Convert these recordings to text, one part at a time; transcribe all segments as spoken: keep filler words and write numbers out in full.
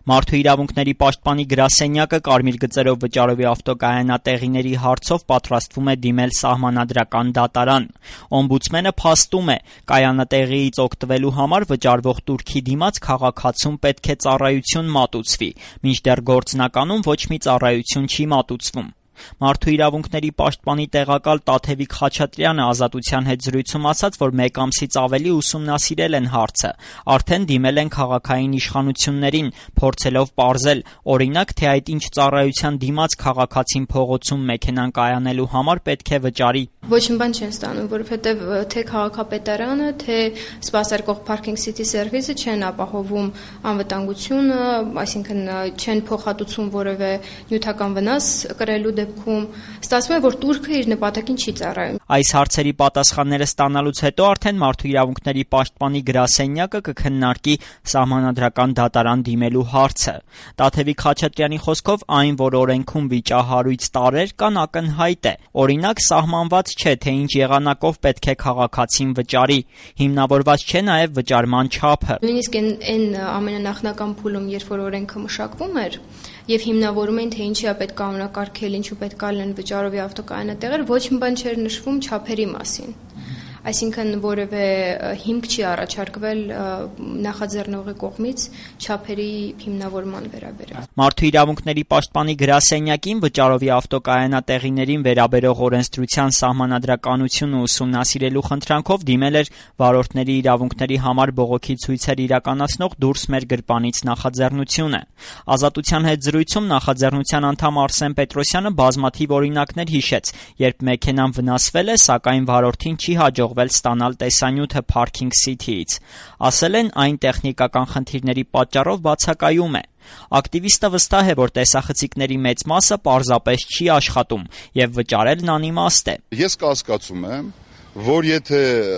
Մարդու իրավունքների պաշտպանի գրասենյակը կարմիր գծերով վճարովի ավտոկայանատեղիների հարցով պատրաստվում է դիմել սահմանադրական դատարան։ Օմբուդսմենը փաստում է, կայանատեղիից օգտվելու համար վճարվող տուրքի դիմաց քաղաքացուն պետք է ծառայություն մատուցվի, մինչդեռ գործնականում ոչ մի ծառայություն չի մատուցվում։ Մարդու իրավունքների պաշտպանի տեղակալ Տաթևիկ Խաչատրյանը Ազատության հետ զրույցում ասաց, որ մեկ ամսից ավելի ուսումնասիրել են հարցը, արդեն դիմել են քաղաքային իշխանություններին, փորձելով պարզել, օրինակ, թե այդ ինչ ծառայության դիմաց քաղաքացին փողոցում մեքենան կայանելու համար պետք է վճարի։ Ոչ մի բան չեն ստանում, որովհետև թե քաղաքապետարանը, թե սպասարկող Parking City Service-ը չեն ապահովում անվտանգությունը, այսինքն չեն փոխհատուցում որևէ նյութական վնաս կրելու դեպքում, ստացվում է, որ տուրքը իր նպատակին չի ծառայում։ Այս հարցերի պատասխանները ստանալուց հետո արդեն Մարդու իրավունքների պաշտպանի գրասենյակը կքննարկի սահմանադրական դատարան դիմելու հարցը։ Տաթևիկ Խաչատրյանի խոսքով այն, որ օրենքում վիճահարույց տարրեր կան, ակնհայտ է։ Օրինակ, սահմանված չէ, թե ինչ եղանակով պետք է քաղաքացին վճարի, հիմնավորված չէ նաև վճարման չափը։ Նույնիսկ այն ամենանախնական փուլում, երբ որ օրենքը մշակվում էր, եւ հիմնավորում էին, թե ինչի է պետք կանոնակարգել, ինչու պետք է լինեն վճարովի ավտոկայանատեղեր, ոչ մի բան չէր նշվում չափերի մասին։ Այսինքն որևէ հիմք չի առաջարկվել նախաձեռնողի կողմից չափերի հիմնավորման վերաբերյալ։ Մարդու իրավունքների պաշտպանի գրասենյակին վճարովի ավտոկայանատեղիներին վերաբերող օրենսդրության սահմանադրականությունը ուսումնասիրելու խնդրանքով դիմել էր վարորդների իրավունքների համար բողոքի ցույցեր իրականացնող «Դուրս մեր գրպանից» նախաձեռնությունը։ Ազատության հետ զրույցում նախաձեռնության անդամ Արսեն Պետրոսյանը բազմաթիվ օրինակներ հիշեց, երբ մեքենան վնասվել է, սակայն վարորդին չի հաջողվել ստանալ տեսանյութը Parking City-ից։ Ասել են, այն տեխնիկական խնդիրների պատճառով բացակայում է։ Ակտիվիստը վստահ է, որ տեսախցիկների մեծ մասը պարզապես չի աշխատում եւ վճարելն անիմաստ է։ Ես կասկածում եմ, որ եթե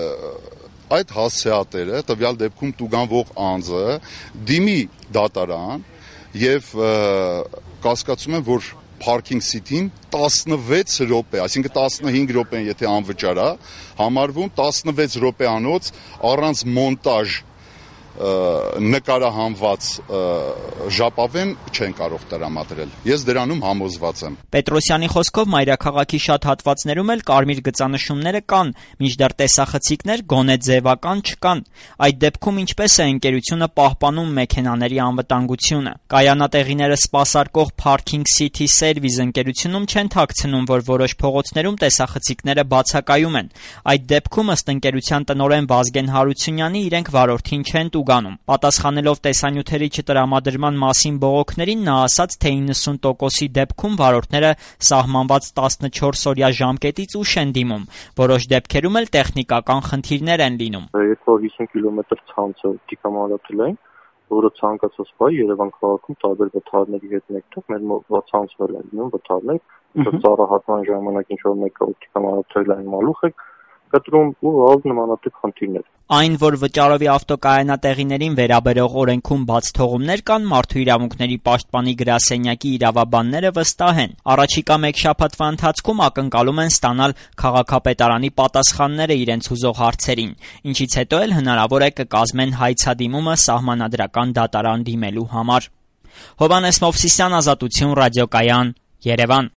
այդ հասցեատերը, տվյալ դեպքում տուգանվող անձը դիմի դատարան եւ կասկածում եմ, որ Parking City-ին տասնվեց րոպե, այսինքն տասնհինգ րոպեն եթե անվճար է, համարվում տասնվեց րոպեանոց առանց մոնտաժ նկարահանված ժապավեն չեն կարող տրամադրել։ Ես դրանում համոզված եմ։ Պետրոսյանի խոսքով մայրաքաղաքի շատ հատվածներում էլ կարմիր գծանշումները կան, մինչդեռ տեսախցիկներ գոնե ձևական չկան։ Այդ դեպքում ինչպես է ընկերությունը պահպանում մեքենաների անվտանգությունը։ Կայանատեղիները սպասարկող Parking City Service ընկերությունում չեն թաքցնում, որ որոշ փողոցներում տեսախցիկները բացակայում են։ Այդ դեպքում ըստ ընկերության տնօրեն Վազգեն Հարությունյանի իրենք վարորդին չեն տուգանում։ Պատասխանելով տեսանյութերի չտրամադրման մասին բողոքներին, նա ասաց, թե իննսուն տոկոսի դեպքում վարորդները սահմանված տասնչորսօրյա ժամկետից ուշ են դիմում։ Որոշ դեպքերում էլ տեխնիկական խնդիրներ են լինում։ Երբ որ հիսուն կիլոմետր ցանցը դիկամարացել են, որը ցանկացած բայ Երևան քաղաքում տարբեր վթարների հետ մեկտեղ մեր մոտ ցանցվել են լինում վթարներ, ծառահատման ժամանակ ինչ որ մեկը դիկամարացել են մալուխ է կտրում ու ով նմանատիպ խնդիրներ։ Այն, որ վճարովի ավտոկայանատեղիներին վերաբերող օրենքում բաց թողումներ կան, Մարդու իրավունքների պաշտպանի գրասենյակի իրավաբանները վստահ են։ Առաջիկա մեկ շաբաթվա ընթացքում ակնկալում են ստանալ քաղաքապետարանի պատասխանները իրենց հուզող հարցերին, ինչից հետո էլ հնարավոր է կկազմեն հայցադիմումը սահմանադրական դատարան դիմելու համար։ Հովհաննես Մովսիսյան, Ազատություն, ռադիոկայան, Երևան։